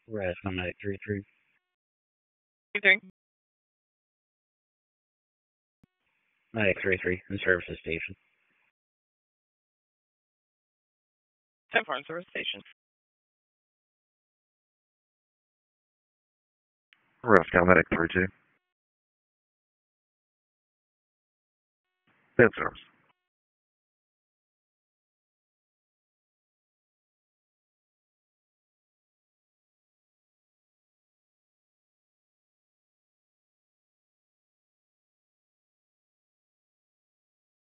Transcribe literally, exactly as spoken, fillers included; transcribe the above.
Rescue Medic three three. three. Medic three three, in services station. ten four in service station. Rescue Medic three two. Dead service.